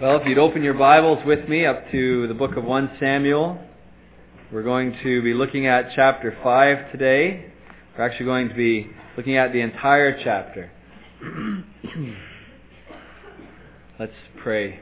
Well, if you'd open your Bibles with me up to the book of 1 Samuel, we're going to be looking at chapter 5 today. We're actually going to be looking at the entire chapter. Let's pray.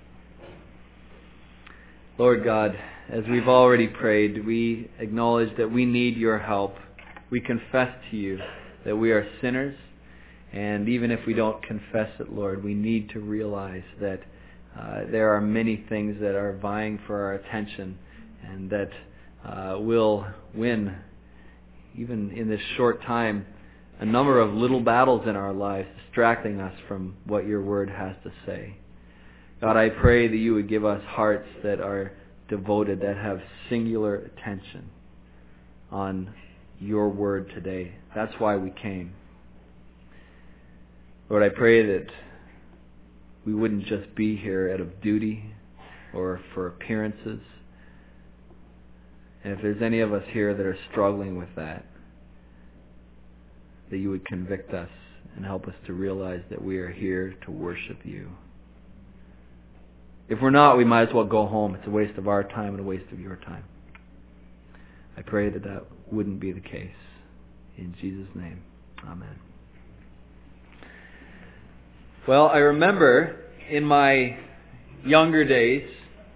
Lord God, as we've already prayed, we acknowledge that we need your help. We confess to you that we are sinners, and even if we don't confess it, Lord, we need to realize that there are many things that are vying for our attention and that will win, even in this short time, a number of little battles in our lives, distracting us from what your word has to say. God, I pray that you would give us hearts that are devoted, that have singular attention on your word today. That's why we came. Lord, I pray that we wouldn't just be here out of duty or for appearances. And if there's any of us here that are struggling with that you would convict us and help us to realize that we are here to worship you. If we're not, we might as well go home. It's a waste of our time and a waste of your time. I pray that that wouldn't be the case. In Jesus' name, amen. Well, I remember in my younger days,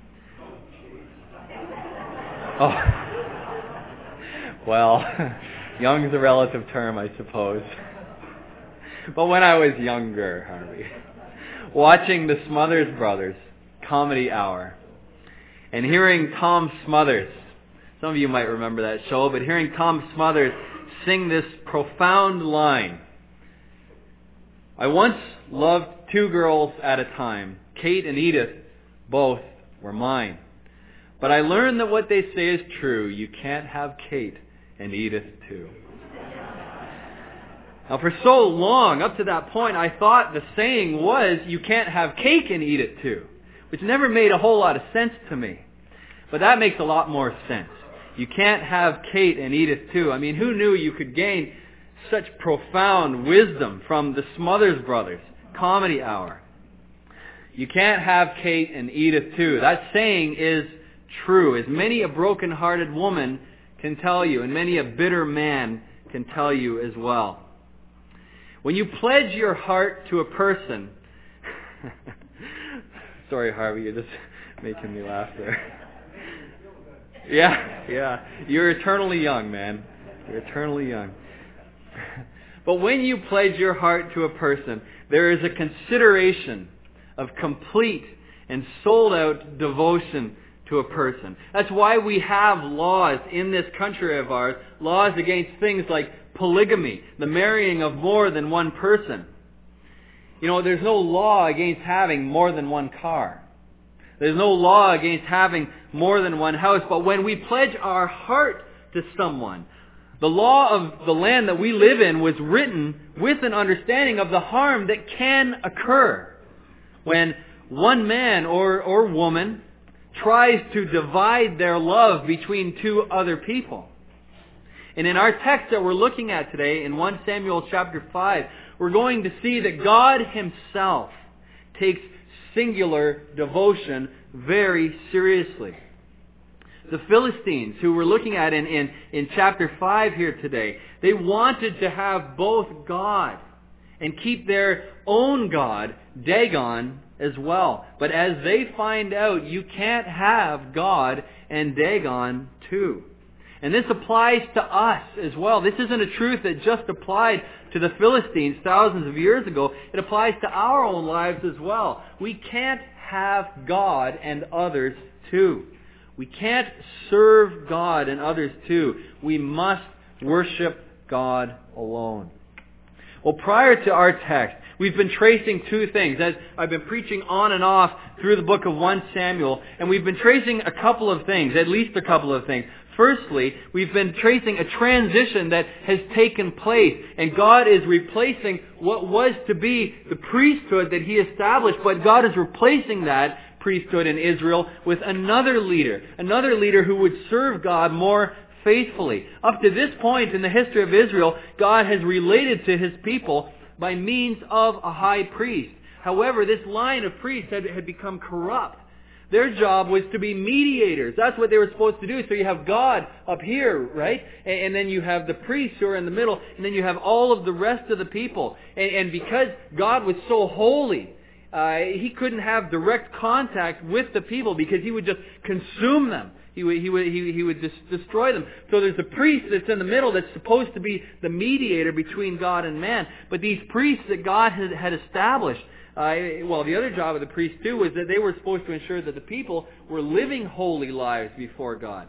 young is a relative term, I suppose. But when I was younger, Harvey, watching the Smothers Brothers Comedy Hour and hearing Tom Smothers, some of you might remember that show, but hearing Tom Smothers sing this profound line, "I once loved two girls at a time. Kate and Edith, both were mine. But I learned that what they say is true. You can't have Kate and Edith too." Now for so long, up to that point, I thought the saying was, you can't have cake and eat it too, which never made a whole lot of sense to me. But that makes a lot more sense. You can't have Kate and Edith too. I mean, who knew you could gain such profound wisdom from the Smothers Brothers Comedy Hour? You can't have Kate and Edith too. That saying is true, as many a broken-hearted woman can tell you, and many a bitter man can tell you as well. When you pledge your heart to a person... Sorry, Harvey, you're just making me laugh there. Yeah. You're eternally young, man. You're eternally young. But when you pledge your heart to a person, there is a consideration of complete and sold-out devotion to a person. That's why we have laws in this country of ours, laws against things like polygamy, the marrying of more than one person. You know, there's no law against having more than one car. There's no law against having more than one house. But when we pledge our heart to someone, the law of the land that we live in was written with an understanding of the harm that can occur when one man or woman tries to divide their love between two other people. And in our text that we're looking at today, in 1 Samuel chapter 5, we're going to see that God Himself takes singular devotion very seriously. The Philistines, who we're looking at in chapter 5 here today, they wanted to have both God and keep their own God, Dagon, as well. But as they find out, you can't have God and Dagon too. And this applies to us as well. This isn't a truth that just applied to the Philistines thousands of years ago. It applies to our own lives as well. We can't have God and others too. We can't serve God and others too. We must worship God alone. Well, prior to our text, we've been tracing two things. As I've been preaching on and off through the book of 1 Samuel, and we've been tracing a couple of things, at least a couple of things. Firstly, we've been tracing a transition that has taken place, and God is replacing what was to be the priesthood that He established, but God is replacing that priesthood in Israel with another leader who would serve God more faithfully. Up to this point in the history of Israel, God has related to His people by means of a high priest. However, this line of priests had become corrupt. Their job was to be mediators. That's what they were supposed to do. So you have God up here, right? And then you have the priests who are in the middle, and then you have all of the rest of the people. And because God was so holy, He couldn't have direct contact with the people because He would just consume them. He would destroy them. So there's a priest that's in the middle that's supposed to be the mediator between God and man. But these priests that God had established, the other job of the priests too was that they were supposed to ensure that the people were living holy lives before God.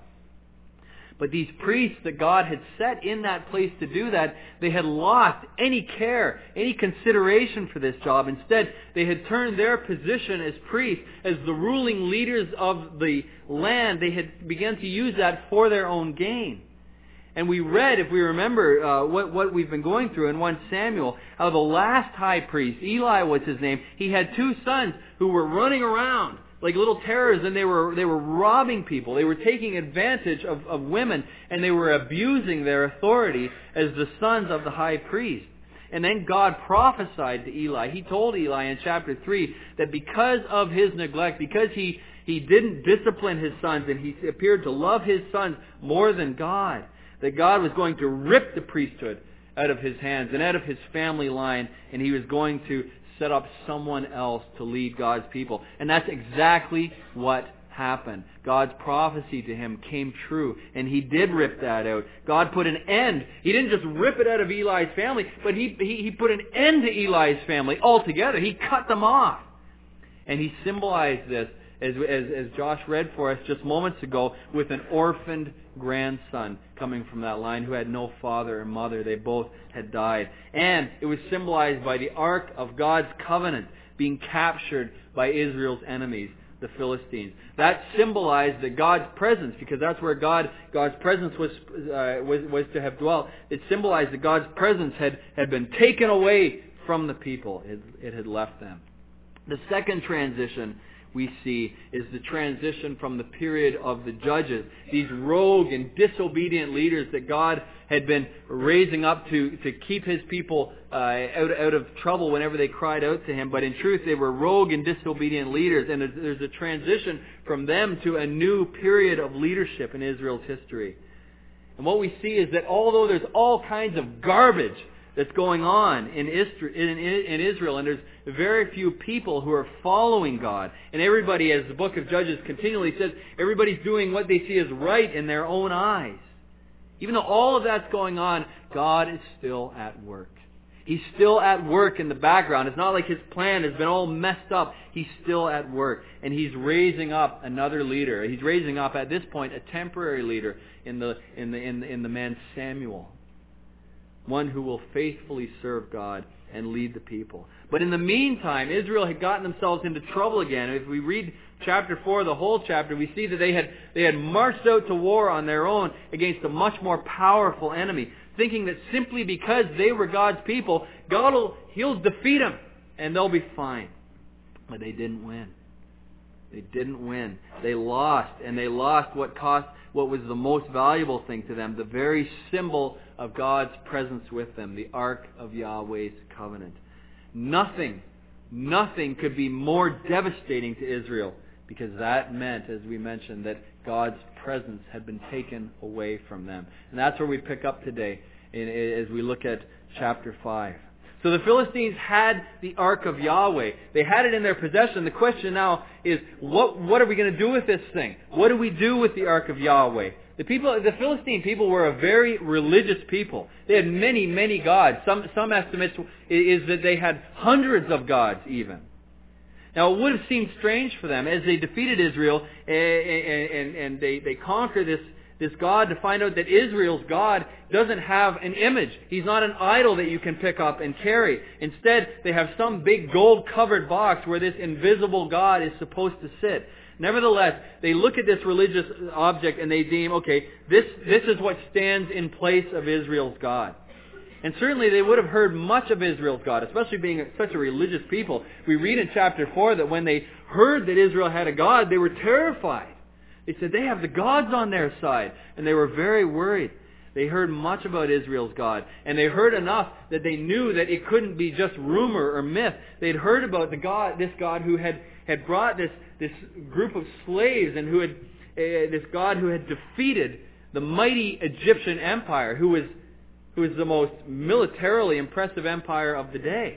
But these priests that God had set in that place to do that, they had lost any care, any consideration for this job. Instead, they had turned their position as priests, as the ruling leaders of the land, they had begun to use that for their own gain. And we read, if we remember what we've been going through in 1 Samuel, how the last high priest, Eli was his name, he had 2 sons who were running around like little terrorists, and they were robbing people. They were taking advantage of women, and they were abusing their authority as the sons of the high priest. And then God prophesied to Eli. He told Eli in chapter 3 that because of his neglect, because he didn't discipline his sons, and he appeared to love his sons more than God, that God was going to rip the priesthood out of his hands and out of his family line, and He was going to set up someone else to lead God's people. And that's exactly what happened. God's prophecy to him came true, and He did rip that out. God put an end. He didn't just rip it out of Eli's family, but He put an end to Eli's family altogether. He cut them off. And He symbolized this, as Josh read for us just moments ago, with an orphaned grandson coming from that line who had no father or mother. They both had died. And it was symbolized by the Ark of God's covenant being captured by Israel's enemies, the Philistines. That symbolized that God's presence, because that's where God's presence was to have dwelt. It symbolized that God's presence had been taken away from the people. It had left them. The second transition we see is the transition from the period of the judges, these rogue and disobedient leaders that God had been raising up to keep His people out of trouble whenever they cried out to Him. But in truth, they were rogue and disobedient leaders, and there's a transition from them to a new period of leadership in Israel's history. And what we see is that although there's all kinds of garbage that's going on in Israel, and there's very few people who are following God. And everybody, as the book of Judges continually says, everybody's doing what they see as right in their own eyes. Even though all of that's going on, God is still at work. He's still at work in the background. It's not like His plan has been all messed up. He's still at work. And He's raising up another leader. He's raising up, at this point, a temporary leader in the man Samuel. One who will faithfully serve God and lead the people. But in the meantime, Israel had gotten themselves into trouble again. If we read chapter 4, the whole chapter, we see that they had marched out to war on their own against a much more powerful enemy, thinking that simply because they were God's people, He'll defeat them and they'll be fine. But they didn't win. They didn't win. They lost, and they lost what was the most valuable thing to them, the very symbol of God's presence with them, the Ark of Yahweh's covenant. Nothing could be more devastating to Israel, because that meant, as we mentioned, that God's presence had been taken away from them. And that's where we pick up today as we look at chapter 5. So the Philistines had the Ark of Yahweh. They had it in their possession. The question now is, what are we going to do with this thing? What do we do with the Ark of Yahweh? The Philistine people were a very religious people. They had many, many gods. Some estimates is that they had hundreds of gods even. Now it would have seemed strange for them as they defeated Israel and they conquered this God, to find out that Israel's God doesn't have an image. He's not an idol that you can pick up and carry. Instead, they have some big gold-covered box where this invisible God is supposed to sit. Nevertheless, they look at this religious object and they deem, okay, this is what stands in place of Israel's God. And certainly they would have heard much of Israel's God, especially being such a religious people. We read in chapter 4 that when they heard that Israel had a God, they were terrified. They said they have the gods on their side, and they were very worried. They heard much about Israel's God. And they heard enough that they knew that it couldn't be just rumor or myth. They'd heard about this God who had brought this group of slaves, and this God who had defeated the mighty Egyptian empire, who was the most militarily impressive empire of the day.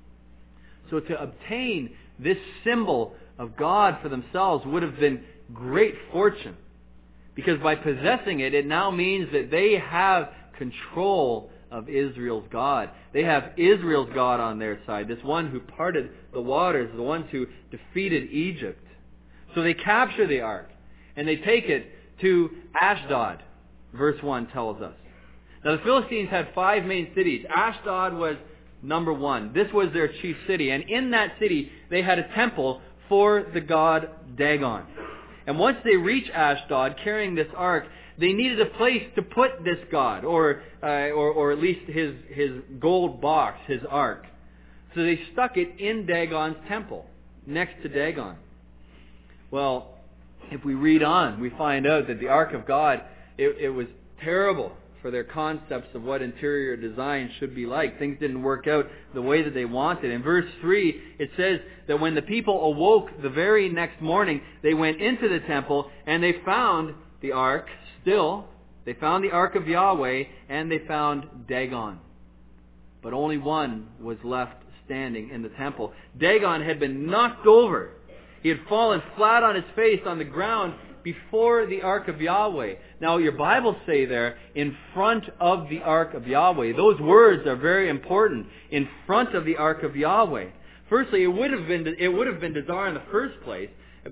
So to obtain this symbol of God for themselves would have been great fortune. Because by possessing it, it now means that they have control of Israel's God. They have Israel's God on their side, this one who parted the waters, the ones who defeated Egypt. So they capture the ark, and they take it to Ashdod, verse 1 tells us. Now the Philistines had 5 main cities. Ashdod was number 1. This was their chief city. And in that city, they had a temple for the god Dagon. And once they reach Ashdod carrying this ark, they needed a place to put this god, or at least his gold box, his ark. So they stuck it in Dagon's temple, next to Dagon. Well, if we read on, we find out that the ark of God, it was terrible for their concepts of what interior design should be like. Things didn't work out the way that they wanted. In verse 3, it says that when the people awoke the very next morning, they went into the temple and they found the ark still. They found the ark of Yahweh and they found Dagon. But only one was left standing in the temple. Dagon had been knocked over. He had fallen flat on his face on the ground before the ark of Yahweh. Now your Bibles say there, in front of the ark of Yahweh. Those words are very important. In front of the ark of Yahweh. Firstly, it would have been bizarre in the first place.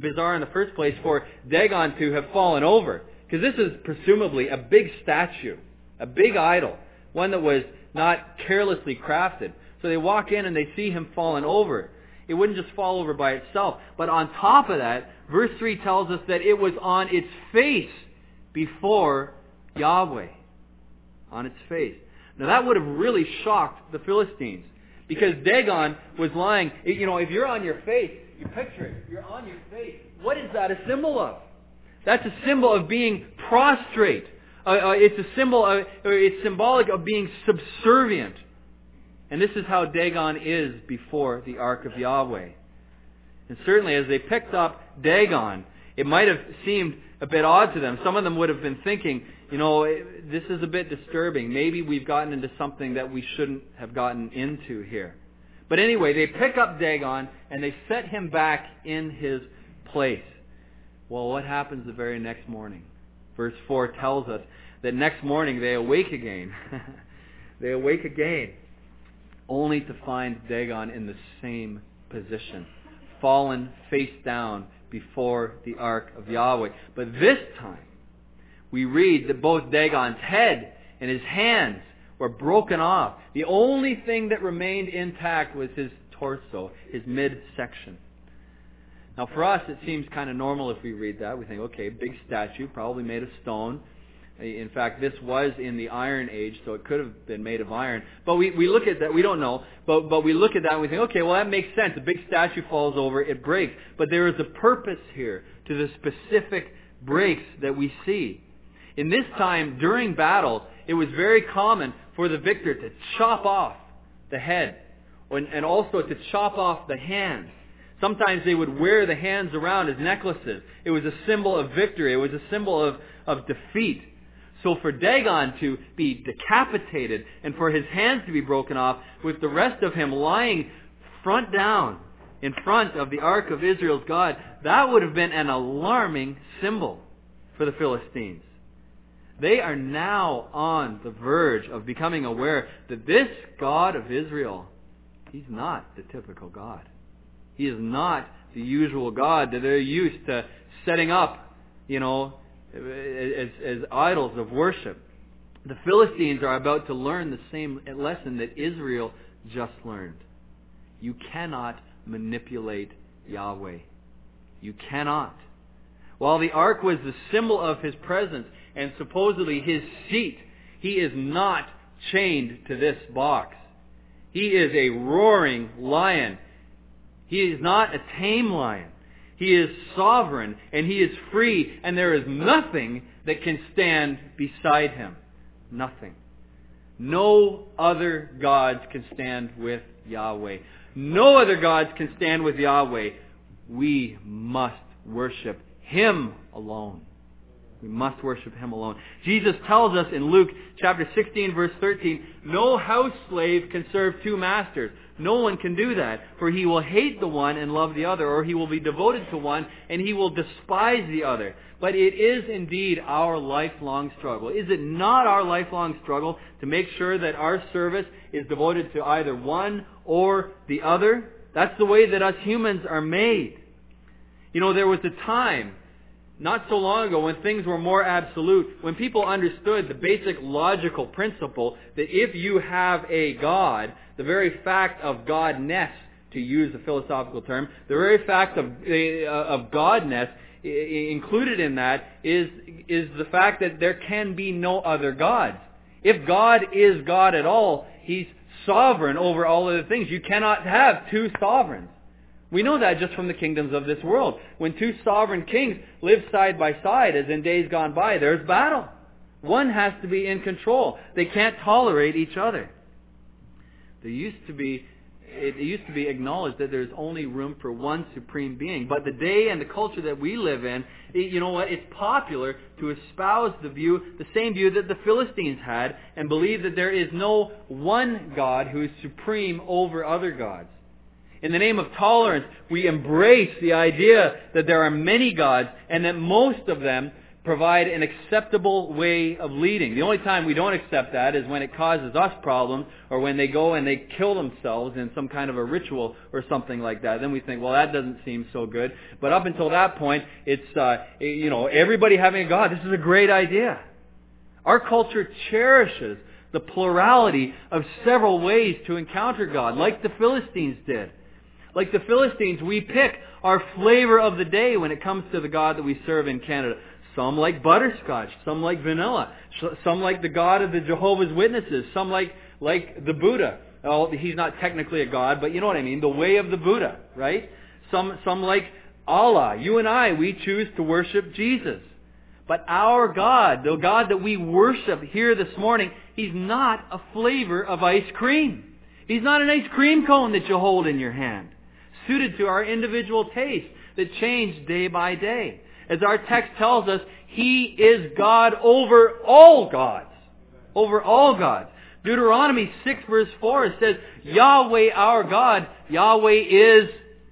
For Dagon to have fallen over, because this is presumably a big statue, a big idol, one that was not carelessly crafted. So they walk in and they see him fallen over. It wouldn't just fall over by itself. But on top of that, verse 3 tells us that it was on its face before Yahweh. On its face. Now that would have really shocked the Philistines. Because Dagon was lying. You know, if you're on your face, you picture it. You're on your face. What is that a symbol of? That's a symbol of being prostrate. It's symbolic of being subservient. And this is how Dagon is before the ark of Yahweh. And certainly as they picked up Dagon, it might have seemed a bit odd to them. Some of them would have been thinking, you know, this is a bit disturbing. Maybe we've gotten into something that we shouldn't have gotten into here. But anyway, they pick up Dagon and they set him back in his place. Well, what happens the very next morning? Verse 4 tells us that next morning they awake again. They awake again, only to find Dagon in the same position, fallen face down before the ark of Yahweh. But this time, we read that both Dagon's head and his hands were broken off. The only thing that remained intact was his torso, his midsection. Now for us, it seems kind of normal if we read that. We think, okay, big statue, probably made of stone. In fact, this was in the Iron Age, so it could have been made of iron. But we look at that, we don't know, but we look at that and we think, okay, well that makes sense. A big statue falls over, it breaks. But there is a purpose here to the specific breaks that we see. In this time, during battle, it was very common for the victor to chop off the head and also to chop off the hands. Sometimes they would wear the hands around as necklaces. It was a symbol of victory. It was a symbol of defeat. So for Dagon to be decapitated and for his hands to be broken off with the rest of him lying front down in front of the ark of Israel's God, that would have been an alarming symbol for the Philistines. They are now on the verge of becoming aware that this God of Israel, he's not the typical God. He is not the usual God that they're used to setting up, you know, as idols of worship. The Philistines are about to learn the same lesson that Israel just learned. You cannot manipulate Yahweh. You cannot. While the ark was the symbol of his presence and supposedly his seat, he is not chained to this box. He is a roaring lion. He is not a tame lion. He is sovereign and he is free, and there is nothing that can stand beside him. Nothing. No other gods can stand with Yahweh. No other gods can stand with Yahweh. We must worship Him alone. We must worship Him alone. Jesus tells us in Luke chapter 16 verse 13, no house slave can serve two masters. No one can do that, for he will hate the one and love the other, or he will be devoted to one and he will despise the other. But it is indeed our lifelong struggle. Is it not our lifelong struggle to make sure that our service is devoted to either one or the other? That's the way that us humans are made. You know, there was a time not so long ago when things were more absolute, when people understood the basic logical principle that if you have a God, the very fact of godness, to use a philosophical term, the very fact of godness, included in that is the fact that there can be no other gods. If God is God at all, He's sovereign over all other things. You cannot have two sovereigns. We know that just from the kingdoms of this world. When two sovereign kings live side by side, as in days gone by, there's battle. One has to be in control. They can't tolerate each other. It used to be acknowledged that there's only room for one supreme being. But the day and the culture that we live in, you know what? It's popular to espouse the same view that the Philistines had, and believe that there is no one God who is supreme over other gods. In the name of tolerance, we embrace the idea that there are many gods and that most of them provide an acceptable way of leading. The only time we don't accept that is when it causes us problems, or when they go and they kill themselves in some kind of a ritual or something like that. Then we think, well, that doesn't seem so good. But up until that point, it's everybody having a God. This is a great idea. Our culture cherishes the plurality of several ways to encounter God, like the Philistines did. Like the Philistines, we pick our flavor of the day when it comes to the God that we serve in Canada. Some like butterscotch, some like vanilla, some like the God of the Jehovah's Witnesses, some like the Buddha. Well, he's not technically a God, but you know what I mean, the way of the Buddha, right? Some like Allah. You and I, we choose to worship Jesus. But our God, the God that we worship here this morning, He's not a flavor of ice cream. He's not an ice cream cone that you hold in your hand, suited to our individual tastes that change day by day. As our text tells us, He is God over all gods. Over all gods. Deuteronomy 6 verse 4 says, Yahweh our God, Yahweh is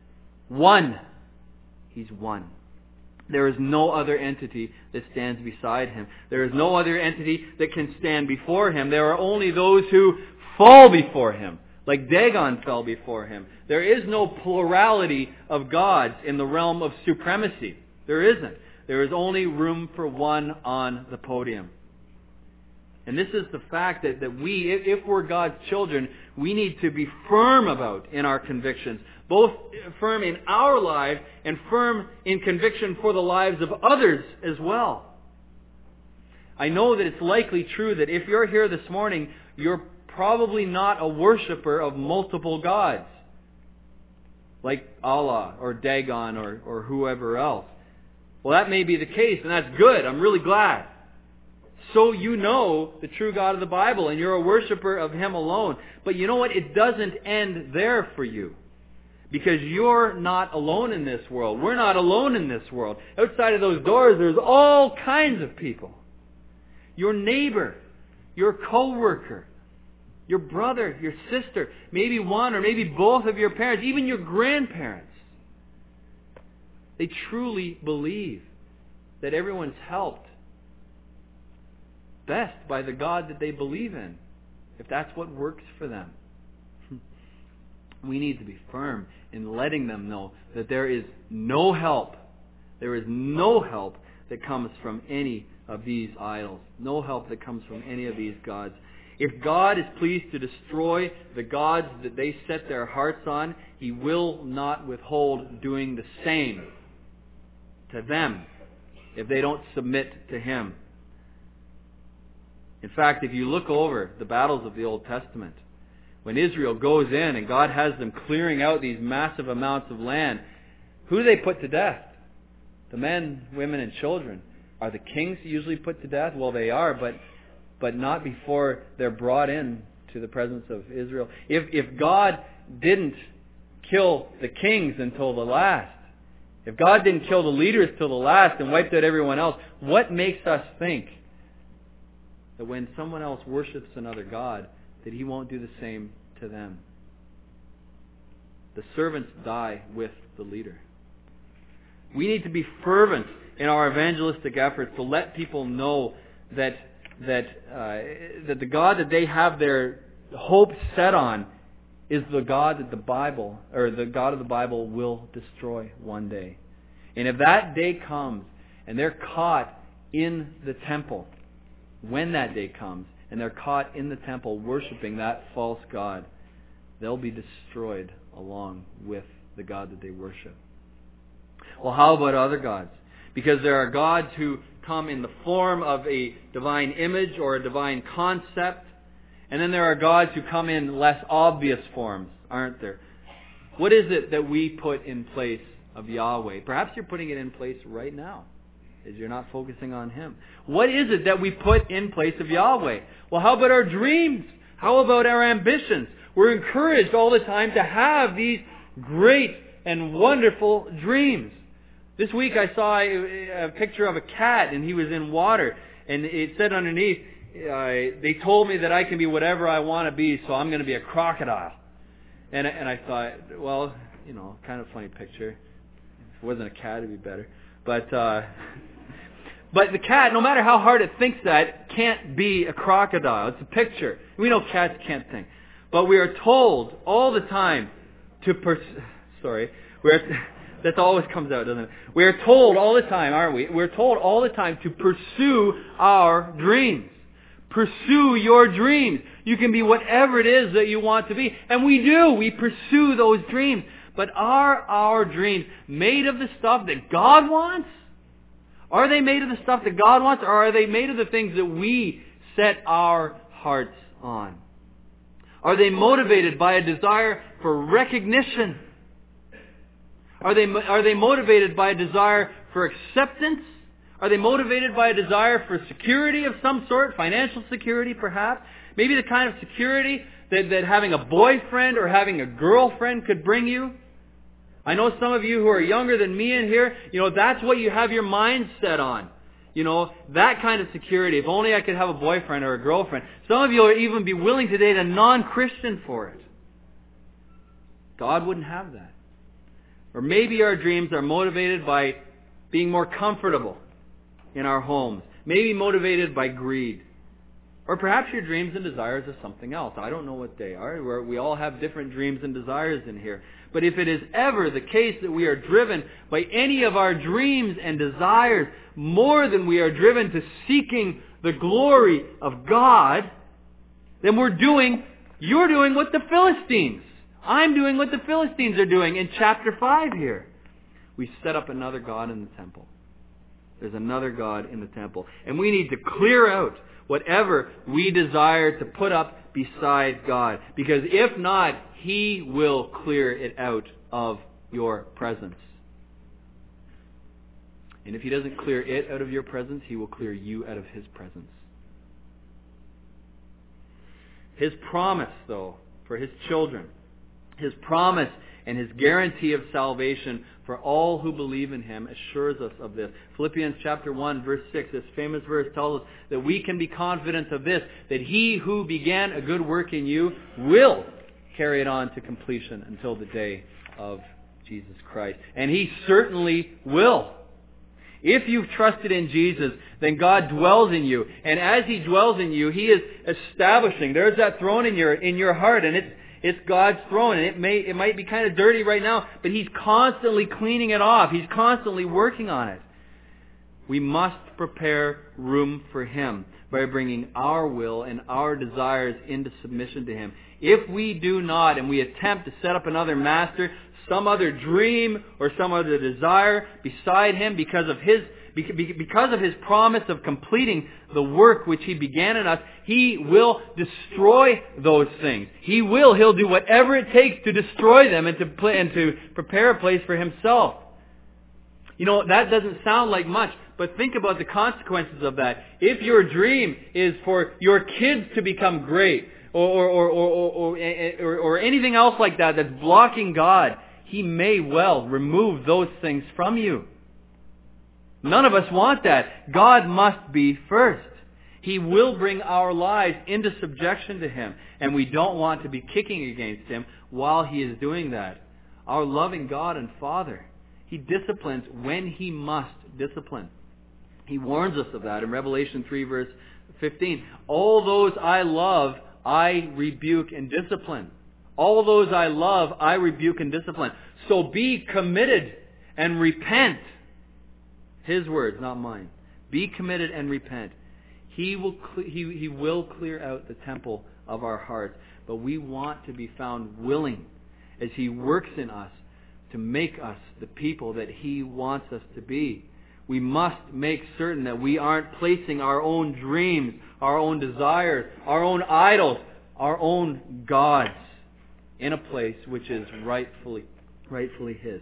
one. He's one. There is no other entity that stands beside Him. There is no other entity that can stand before Him. There are only those who fall before Him, like Dagon fell before Him. There is no plurality of gods in the realm of supremacy. There isn't. There is only room for one on the podium. And this is the fact that we, if we're God's children, we need to be firm about in our convictions. Both firm in our lives and firm in conviction for the lives of others as well. I know that it's likely true that if you're here this morning, you're probably not a worshiper of multiple gods, like Allah or Dagon or whoever else. Well, that may be the case, and that's good. I'm really glad. So you know the true God of the Bible, and you're a worshiper of Him alone. But you know what? It doesn't end there for you. Because you're not alone in this world. We're not alone in this world. Outside of those doors, there's all kinds of people. Your neighbor, your co-worker, your brother, your sister, maybe one or maybe both of your parents, even your grandparents. They truly believe that everyone's helped best by the God that they believe in, if that's what works for them. We need to be firm in letting them know that there is no help. There is no help that comes from any of these idols. No help that comes from any of these gods. If God is pleased to destroy the gods that they set their hearts on, He will not withhold doing the same to them if they don't submit to Him. In fact, if you look over the battles of the Old Testament, when Israel goes in and God has them clearing out these massive amounts of land, who do they put to death? The men, women, and children. Are the kings usually put to death? Well, they are, but but not before they're brought in to the presence of Israel. If God didn't kill the kings until the last, if God didn't kill the leaders till the last and wiped out everyone else, what makes us think that when someone else worships another god, that He won't do the same to them? The servants die with the leader. We need to be fervent in our evangelistic efforts to let people know that the God that they have their hope set on is the God that the Bible, or the God of the Bible, will destroy one day. And if that day comes and they're caught in the temple, when that day comes and they're caught in the temple worshiping that false god, they'll be destroyed along with the God that they worship. Well, how about other gods? Because there are gods who come in the form of a divine image or a divine concept, and then there are gods who come in less obvious forms, aren't there? What is it that we put in place of Yahweh? Perhaps you're putting it in place right now, as you're not focusing on Him. What is it that we put in place of Yahweh? Well, how about our dreams? How about our ambitions? We're encouraged all the time to have these great and wonderful dreams. This week I saw a picture of a cat, and he was in water, and it said underneath, they told me that I can be whatever I want to be, so I'm going to be a crocodile. And I thought, well, kind of funny picture. If it wasn't a cat, it'd be better. But the cat, no matter how hard it thinks that, can't be a crocodile. It's a picture. We know cats can't think. But we are told all the time to that always comes out, doesn't it? We are told all the time, aren't we? We're told all the time to pursue our dreams. Pursue your dreams. You can be whatever it is that you want to be. And we do. We pursue those dreams. But are our dreams made of the stuff that God wants? Are they made of the stuff that God wants? Or are they made of the things that we set our hearts on? Are they motivated by a desire for recognition? Are they motivated by a desire for acceptance? Are they motivated by a desire for security of some sort? Financial security, perhaps? Maybe the kind of security that having a boyfriend or having a girlfriend could bring you? I know some of you who are younger than me in here, that's what you have your mind set on. That kind of security. If only I could have a boyfriend or a girlfriend. Some of you will even be willing to date a non-Christian for it. God wouldn't have that. Or maybe our dreams are motivated by being more comfortable in our homes. Maybe motivated by greed. Or perhaps your dreams and desires are something else. I don't know what they are. We all have different dreams and desires in here. But if it is ever the case that we are driven by any of our dreams and desires more than we are driven to seeking the glory of God, then you're doing what the Philistines. I'm doing what the Philistines are doing in chapter 5 here. We set up another god in the temple. There's another god in the temple. And we need to clear out whatever we desire to put up beside God. Because if not, He will clear it out of your presence. And if He doesn't clear it out of your presence, He will clear you out of His presence. His promise, though, for His children, His promise and His guarantee of salvation for all who believe in Him assures us of this. Philippians chapter 1 verse 6, this famous verse tells us that we can be confident of this, that He who began a good work in you will carry it on to completion until the day of Jesus Christ. And He certainly will. If you've trusted in Jesus, then God dwells in you. And as He dwells in you, He is establishing. There's that throne in your heart, and it's God's throne, and it might be kind of dirty right now, but He's constantly cleaning it off. He's constantly working on it. We must prepare room for Him by bringing our will and our desires into submission to Him. If we do not, and we attempt to set up another master, some other dream or some other desire beside Him because of His promise of completing the work which He began in us, He will destroy those things. He'll do whatever it takes to destroy them and to prepare a place for Himself. That doesn't sound like much, but think about the consequences of that. If your dream is for your kids to become great, or anything else like that that's blocking God, He may well remove those things from you. None of us want that. God must be first. He will bring our lives into subjection to Him, and we don't want to be kicking against Him while He is doing that. Our loving God and Father, He disciplines when He must discipline. He warns us of that in Revelation 3 verse 15. All those I love, I rebuke and discipline. All those I love, I rebuke and discipline. So be committed and repent. His words, not mine. Be committed and repent. He will clear out the temple of our hearts. But we want to be found willing as He works in us to make us the people that He wants us to be. We must make certain that we aren't placing our own dreams, our own desires, our own idols, our own gods in a place which is rightfully His.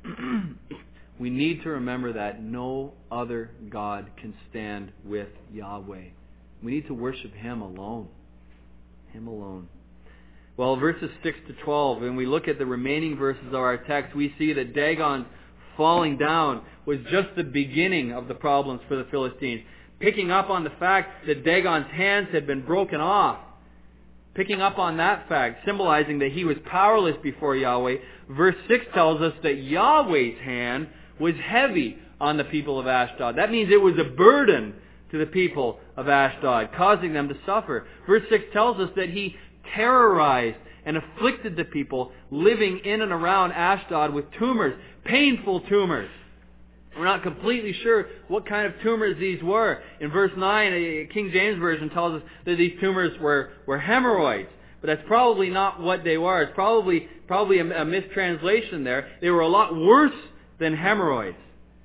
We need to remember that no other God can stand with Yahweh. We need to worship Him alone. Him alone. Well, verses 6 to 12, when we look at the remaining verses of our text, we see that Dagon's falling down was just the beginning of the problems for the Philistines. Picking up on the fact that Dagon's hands had been broken off. Picking up on that fact, symbolizing that he was powerless before Yahweh, verse 6 tells us that Yahweh's hand was heavy on the people of Ashdod. That means it was a burden to the people of Ashdod, causing them to suffer. Verse 6 tells us that He terrorized and afflicted the people living in and around Ashdod with tumors, painful tumors. We're not completely sure what kind of tumors these were. In verse 9, King James Version tells us that these tumors were hemorrhoids. But that's probably not what they were. It's probably a mistranslation there. They were a lot worse than hemorrhoids.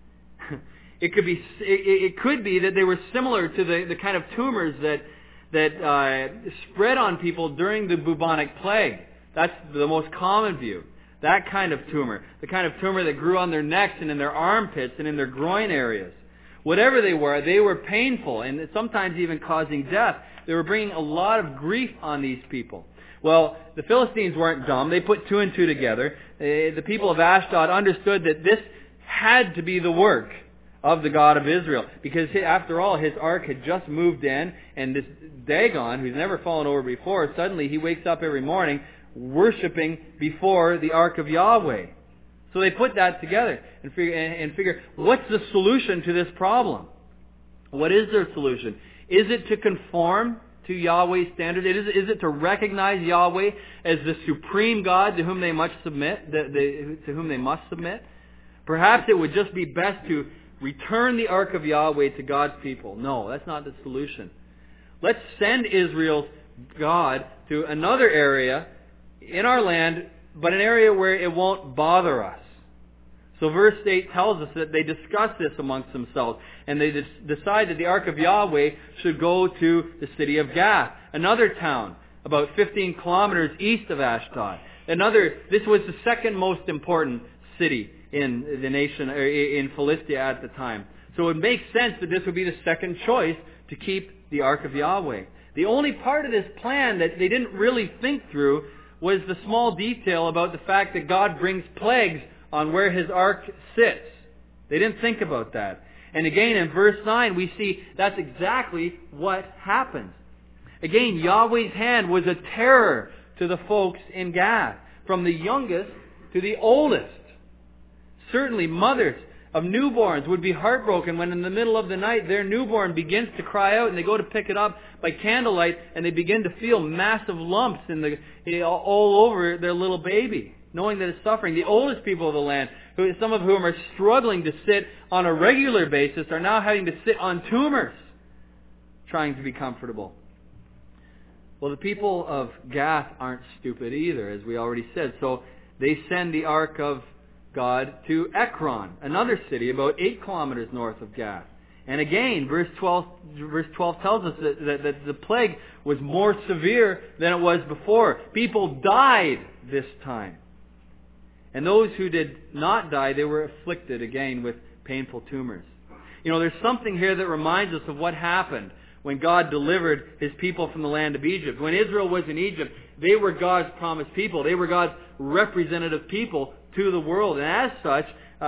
It could be that they were similar to the kind of tumors that spread on people during the bubonic plague. That's the most common view. That kind of tumor. The kind of tumor that grew on their necks and in their armpits and in their groin areas. Whatever they were painful and sometimes even causing death. They were bringing a lot of grief on these people. Well, the Philistines weren't dumb. They put two and two together. The people of Ashdod understood that this had to be the work of the God of Israel. Because after all, His ark had just moved in, and this Dagon, who's never fallen over before, suddenly he wakes up every morning worshiping before the ark of Yahweh. So they put that together and figure, what's the solution to this problem? What is their solution? Is it to conform to Yahweh's standard? Is it to recognize Yahweh as the supreme God to whom they must submit? To whom they must submit? Perhaps it would just be best to return the ark of Yahweh to God's people. No, that's not the solution. Let's send Israel's God to another area in our land, but an area where it won't bother us. So verse 8 tells us that they discuss this amongst themselves, and they decide that the ark of Yahweh should go to the city of Gath, another town about 15 kilometers east of Ashdod. This was the second most important city in the nation, in Philistia at the time. So it makes sense that this would be the second choice to keep the ark of Yahweh. The only part of this plan that they didn't really think through was the small detail about the fact that God brings plagues on where His ark sits. They didn't think about that. And again, in verse 9, we see that's exactly what happens. Again, Yahweh's hand was a terror to the folks in Gath, from the youngest to the oldest. Certainly, mothers of newborns would be heartbroken when in the middle of the night their newborn begins to cry out and they go to pick it up by candlelight and they begin to feel massive lumps all over their little baby, knowing that it's suffering. The oldest people of the land, some of whom are struggling to sit on a regular basis, are now having to sit on tumors trying to be comfortable. Well, the people of Gath aren't stupid either, as we already said. So they send the ark of God to Ekron, another city about 8 kilometers north of Gath. And again, verse 12 tells us that the plague was more severe than it was before. People died this time. And those who did not die, they were afflicted again with painful tumors. There's something here that reminds us of what happened when God delivered His people from the land of Egypt. When Israel was in Egypt, they were God's promised people. They were God's representative people to the world. And as such,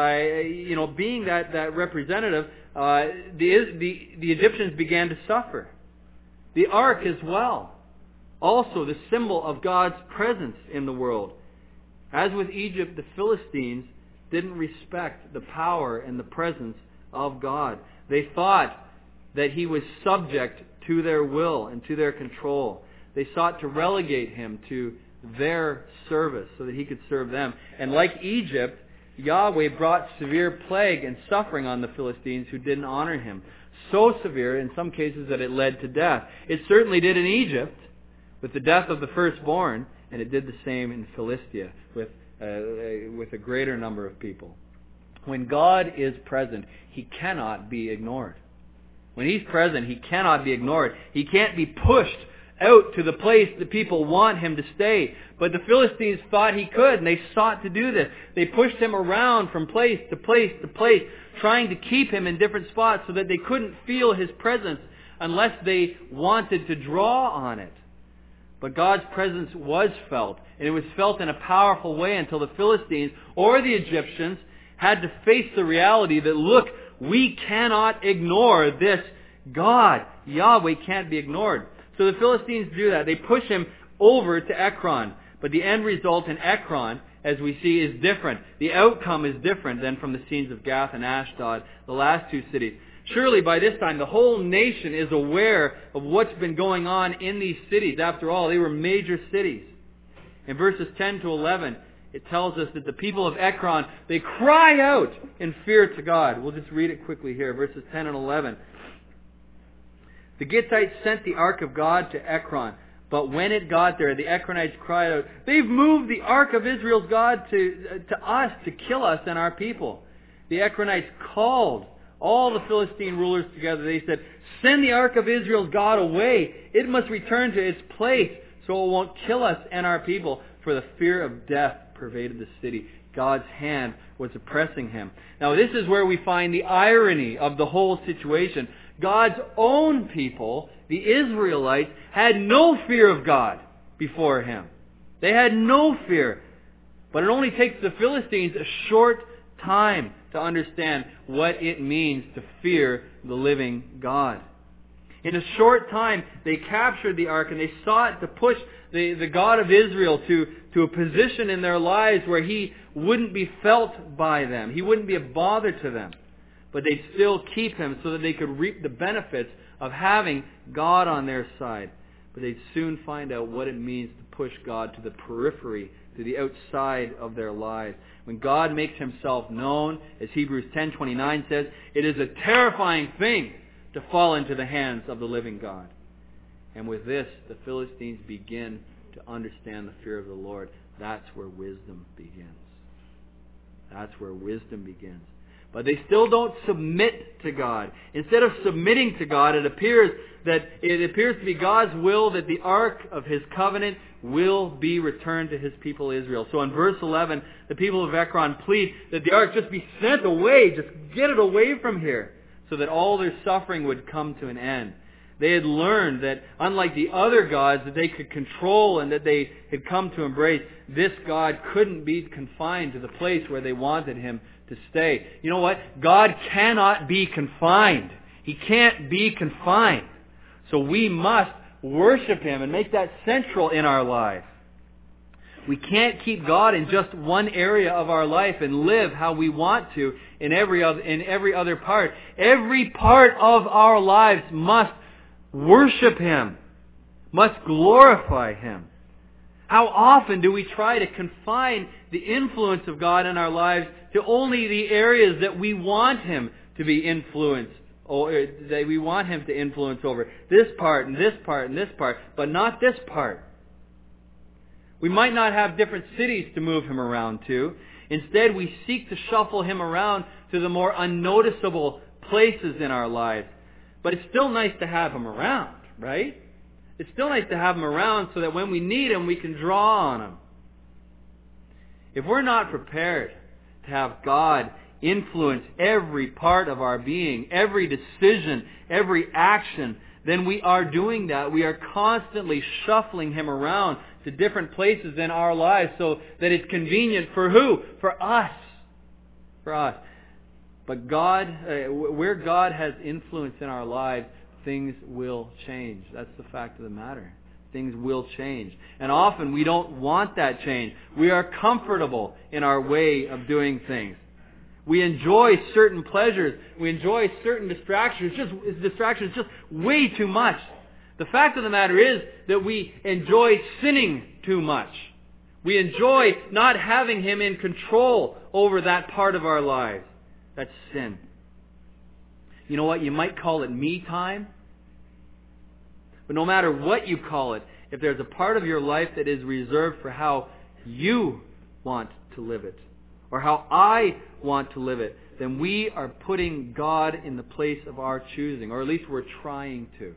being that representative, the Egyptians began to suffer. The ark as well, also the symbol of God's presence in the world. As with Egypt, the Philistines didn't respect the power and the presence of God. They thought that He was subject to their will and to their control. They sought to relegate Him to their service so that He could serve them. And like Egypt, Yahweh brought severe plague and suffering on the Philistines who didn't honor Him. So severe, in some cases, that it led to death. It certainly did in Egypt, with the death of the firstborn, and it did the same in Philistia, with a greater number of people. When God is present, He cannot be ignored. When He's present, He cannot be ignored. He can't be pushed out to the place that people want Him to stay. But the Philistines thought He could, and they sought to do this. They pushed Him around from place to place to place, trying to keep Him in different spots so that they couldn't feel His presence unless they wanted to draw on it. But God's presence was felt, and it was felt in a powerful way until the Philistines or the Egyptians had to face the reality that, look, we cannot ignore this God. Yahweh can't be ignored. So the Philistines do that. They push Him over to Ekron. But the end result in Ekron, as we see, is different. The outcome is different than from the scenes of Gath and Ashdod, the last two cities. Surely by this time the whole nation is aware of what's been going on in these cities. After all, they were major cities. In verses 10 to 11, it tells us that the people of Ekron, they cry out in fear to God. We'll just read it quickly here, verses 10 and 11. The Gittites sent the ark of God to Ekron, but when it got there, the Ekronites cried out, "They've moved the ark of Israel's God to us to kill us and our people." The Ekronites called all the Philistine rulers together. They said, "Send the ark of Israel's God away. It must return to its place so it won't kill us and our people." For the fear of death pervaded the city. God's hand was oppressing him. Now this is where we find the irony of the whole situation. God's own people, the Israelites, had no fear of God before Him. They had no fear. But it only takes the Philistines a short time to understand what it means to fear the living God. In a short time, they captured the ark and they sought to push the God of Israel to a position in their lives where He wouldn't be felt by them. He wouldn't be a bother to them. But they'd still keep Him so that they could reap the benefits of having God on their side. But they'd soon find out what it means to push God to the periphery, to the outside of their lives. When God makes Himself known, as Hebrews 10:29 says, it is a terrifying thing to fall into the hands of the living God. And with this, the Philistines begin to understand the fear of the Lord. That's where wisdom begins. That's where wisdom begins. But they still don't submit to God. Instead of submitting to God, it appears to be God's will that the ark of His covenant will be returned to His people Israel. So in verse 11, the people of Ekron plead that the ark just be sent away, just get it away from here, so that all their suffering would come to an end. They had learned that unlike the other gods that they could control and that they had come to embrace, this God couldn't be confined to the place where they wanted Him to stay. You know what? God cannot be confined. He can't be confined. So we must worship Him and make that central in our life. We can't keep God in just one area of our life and live how we want to in every other part. Every part of our lives must worship Him, must glorify Him. How often do we try to confine the influence of God in our lives to only the areas that we want Him to be influenced, or that we want Him to influence over? This part and this part and this part, but not this part. We might not have different cities to move Him around to. Instead, we seek to shuffle Him around to the more unnoticeable places in our lives. But it's still nice to have Him around, right? It's still nice to have Him around so that when we need Him, we can draw on Him. If we're not prepared to have God influence every part of our being, every decision, every action, then we are doing that. We are constantly shuffling Him around to different places in our lives so that it's convenient for who? For us. For us. But God, where God has influence in our lives, things will change. That's the fact of the matter. Things will change. And often we don't want that change. We are comfortable in our way of doing things. We enjoy certain pleasures. We enjoy certain distractions. Distractions just way too much. The fact of the matter is that we enjoy sinning too much. We enjoy not having Him in control over that part of our lives. That's sin. You know what? You might call it me time. But no matter what you call it, if there's a part of your life that is reserved for how you want to live it, or how I want to live it, then we are putting God in the place of our choosing, or at least we're trying to.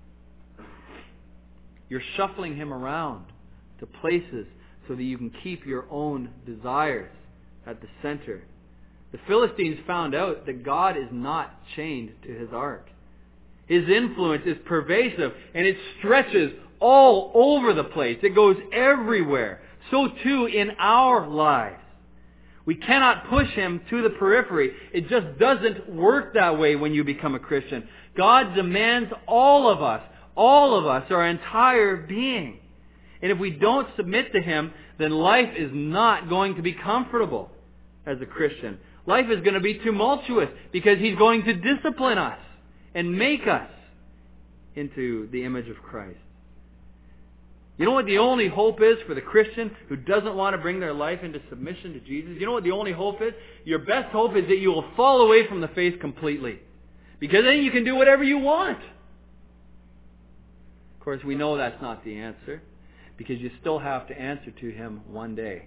You're shuffling Him around to places so that you can keep your own desires at the center. The Philistines found out that God is not chained to His ark. His influence is pervasive and it stretches all over the place. It goes everywhere. So too in our lives. We cannot push Him to the periphery. It just doesn't work that way when you become a Christian. God demands all of us, our entire being. And if we don't submit to Him, then life is not going to be comfortable as a Christian. Life is going to be tumultuous because He's going to discipline us and make us into the image of Christ. You know what the only hope is for the Christian who doesn't want to bring their life into submission to Jesus? You know what the only hope is? Your best hope is that you will fall away from the faith completely. Because then you can do whatever you want. Of course, we know that's not the answer. Because you still have to answer to Him one day.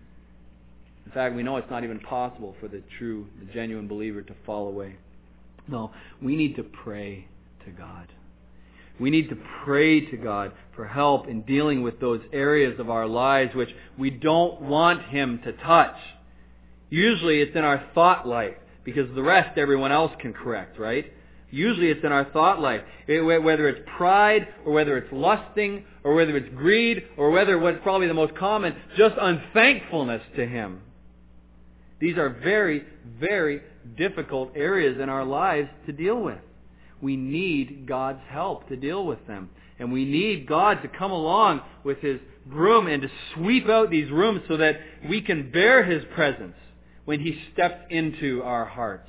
In fact, we know it's not even possible for the genuine believer to fall away. No, we need to pray to God. We need to pray to God for help in dealing with those areas of our lives which we don't want Him to touch. Usually it's in our thought life, because the rest everyone else can correct, right? Usually it's in our thought life. Whether it's pride, or whether it's lusting, or whether it's greed, or whether, what's probably the most common, just unthankfulness to Him. These are very, very difficult areas in our lives to deal with. We need God's help to deal with them. And we need God to come along with His broom and to sweep out these rooms so that we can bear His presence when He steps into our hearts.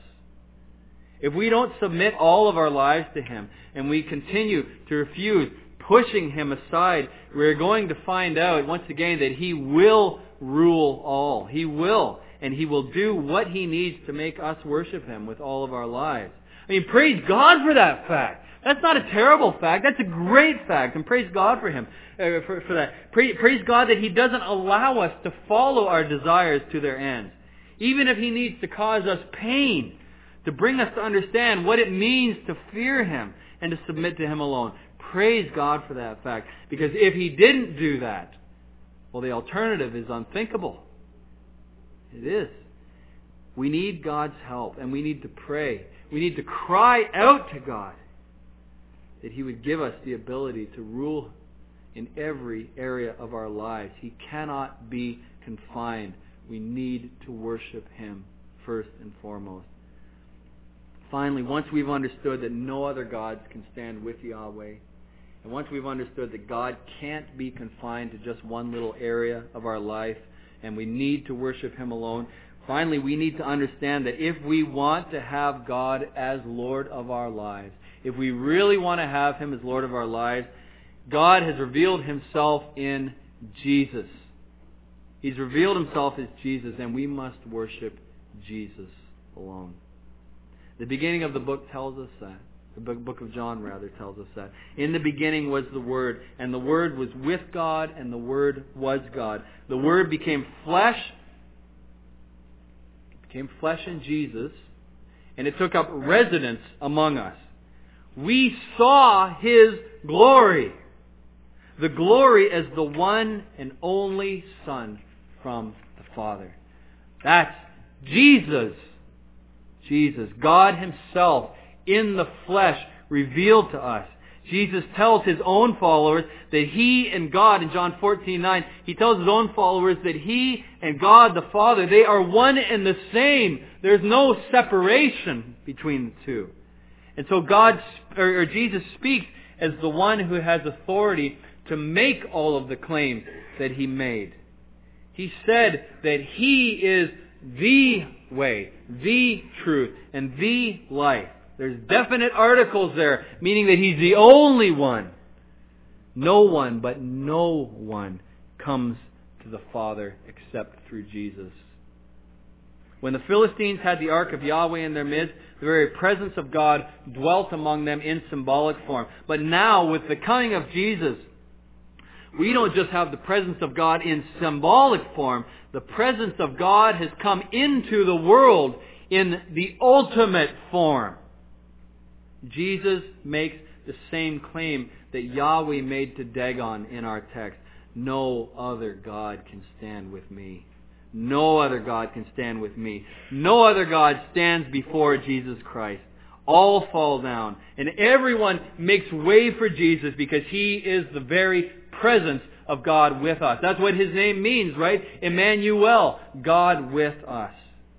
If we don't submit all of our lives to Him and we continue to refuse, pushing Him aside, we're going to find out once again that He will rule all. He will. And He will do what He needs to make us worship Him with all of our lives. I mean, praise God for that fact. That's not a terrible fact. That's a great fact. And praise God for Him, for that. Praise God that He doesn't allow us to follow our desires to their ends. Even if He needs to cause us pain, to bring us to understand what it means to fear Him and to submit to Him alone. Praise God for that fact. Because if He didn't do that, well, the alternative is unthinkable. It is. We need God's help, and we need to pray. We need to cry out to God that He would give us the ability to rule in every area of our lives. He cannot be confined. We need to worship Him first and foremost. Finally, once we've understood that no other gods can stand with Yahweh, and once we've understood that God can't be confined to just one little area of our life, and we need to worship Him alone, finally, we need to understand that if we want to have God as Lord of our lives, if we really want to have Him as Lord of our lives, God has revealed Himself in Jesus. He's revealed Himself as Jesus, and we must worship Jesus alone. The beginning of the book tells us that. The book of John, rather, tells us that. In the beginning was the Word, and the Word was with God, and the Word was God. The Word became flesh in Jesus, and it took up residence among us. We saw His glory. The glory as the one and only Son from the Father. That's Jesus. Jesus, God Himself in the flesh revealed to us. Jesus tells His own followers that He and God, in John 14:9, He tells His own followers that He and God the Father, they are one and the same. There's no separation between the two. And so Jesus speaks as the one who has authority to make all of the claims that He made. He said that He is the way, the truth, and the life. There's definite articles there, meaning that He's the only one. No one, but no one comes to the Father except through Jesus. When the Philistines had the ark of Yahweh in their midst, the very presence of God dwelt among them in symbolic form. But now, with the coming of Jesus, we don't just have the presence of God in symbolic form. The presence of God has come into the world in the ultimate form. Jesus makes the same claim that Yahweh made to Dagon in our text. No other God can stand with me. No other God can stand with me. No other God stands before Jesus Christ. All fall down. And everyone makes way for Jesus because He is the very presence of God with us. That's what His name means, right? Emmanuel, God with us.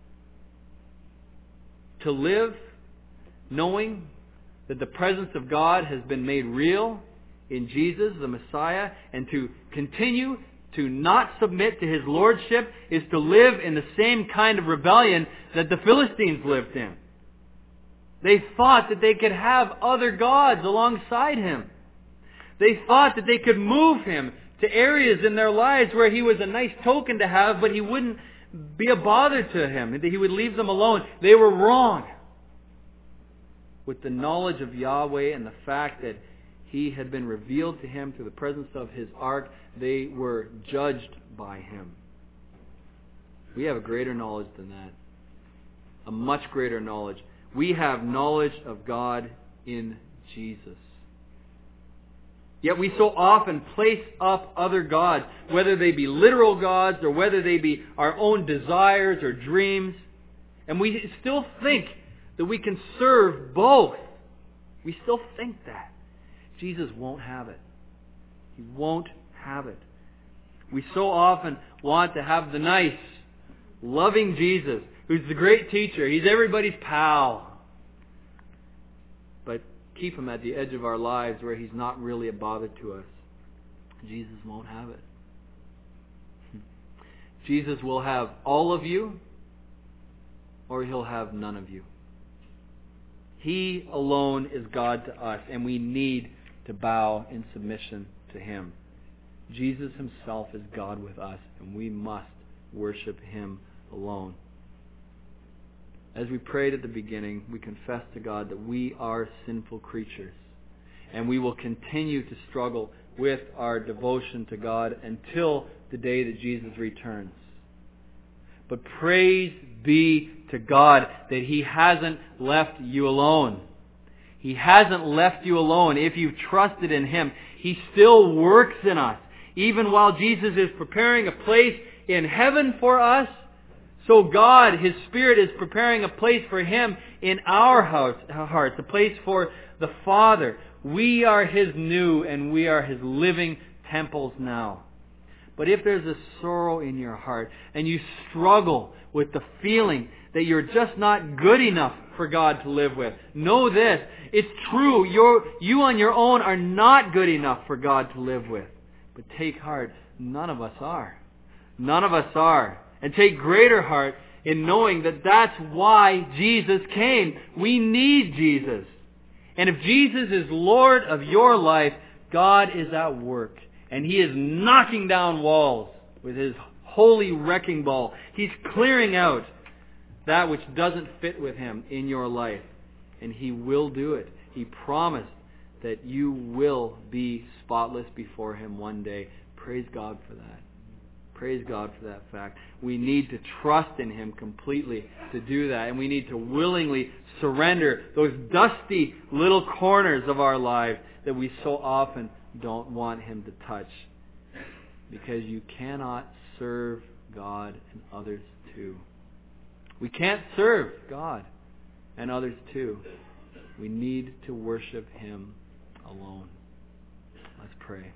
To live knowing that the presence of God has been made real in Jesus, the Messiah, and to continue to not submit to His lordship is to live in the same kind of rebellion that the Philistines lived in. They thought that they could have other gods alongside Him. They thought that they could move Him to areas in their lives where He was a nice token to have, but He wouldn't be a bother to Him, that He would leave them alone. They were wrong. With the knowledge of Yahweh and the fact that He had been revealed to him through the presence of His ark, they were judged by Him. We have a greater knowledge than that. A much greater knowledge. We have knowledge of God in Jesus. Yet we so often place up other gods, whether they be literal gods or whether they be our own desires or dreams. And we still think that we can serve both. We still think that. Jesus won't have it. He won't have it. We so often want to have the nice, loving Jesus, who's the great teacher. He's everybody's pal. But keep Him at the edge of our lives where He's not really a bother to us. Jesus won't have it. Jesus will have all of you, or He'll have none of you. He alone is God to us, and we need to bow in submission to Him. Jesus Himself is God with us, and we must worship Him alone. As we prayed at the beginning, we confess to God that we are sinful creatures, and we will continue to struggle with our devotion to God until the day that Jesus returns. But praise be to God that He hasn't left you alone. He hasn't left you alone. If you've trusted in Him, He still works in us. Even while Jesus is preparing a place in heaven for us, so God, His Spirit, is preparing a place for Him in our hearts, a place for the Father. We are His new and we are His living temples now. But if there's a sorrow in your heart and you struggle with the feeling that you're just not good enough for God to live with, know this. It's true. You on your own are not good enough for God to live with. But take heart. None of us are. None of us are. And take greater heart in knowing that that's why Jesus came. We need Jesus. And if Jesus is Lord of your life, God is at work. And He is knocking down walls with His holy wrecking ball. He's clearing out that which doesn't fit with Him in your life. And He will do it. He promised that you will be spotless before Him one day. Praise God for that. Praise God for that fact. We need to trust in Him completely to do that. And we need to willingly surrender those dusty little corners of our lives that we so often don't want Him to touch. Because you cannot serve God and others too. We can't serve God and others too. We need to worship Him alone. Let's pray.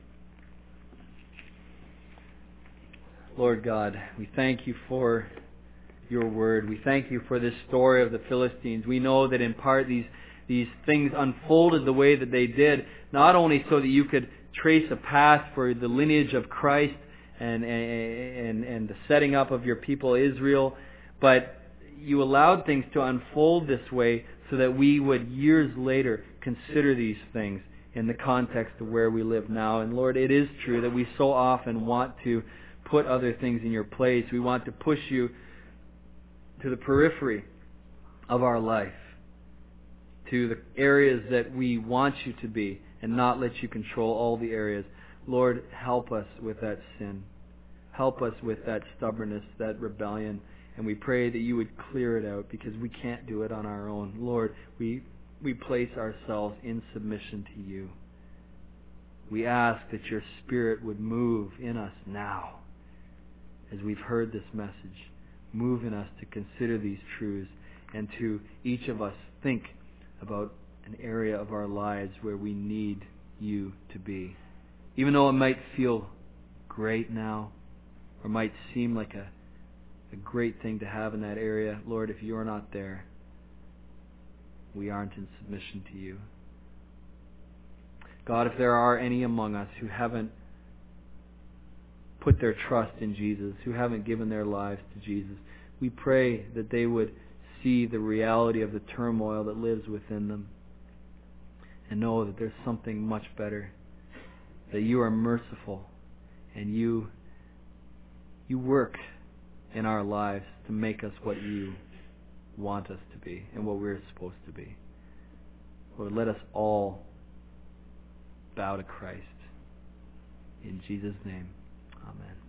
Lord God, we thank You for Your Word. We thank You for this story of the Philistines. We know that in part these things unfolded the way that they did, not only so that You could trace a path for the lineage of Christ and the setting up of Your people Israel, but You allowed things to unfold this way so that we would years later consider these things in the context of where we live now. And Lord, it is true that we so often want to put other things in Your place. We want to push You to the periphery of our life, to the areas that we want You to be, and not let You control all the areas. Lord, help us with that sin. Help us with that stubbornness, that rebellion. And we pray that You would clear it out, because we can't do it on our own. Lord, we place ourselves in submission to You. We ask that Your Spirit would move in us now as we've heard this message. Move in us to consider these truths, and to each of us think about an area of our lives where we need You to be. Even though it might feel great now, or might seem like a great thing to have in that area, Lord, if You're not there, we aren't in submission to You. God, if there are any among us who haven't put their trust in Jesus, who haven't given their lives to Jesus, we pray that they would see the reality of the turmoil that lives within them and know that there's something much better, that You are merciful, and You work in our lives to make us what You want us to be and what we're supposed to be. Lord, let us all bow to Christ. In Jesus' name, amen.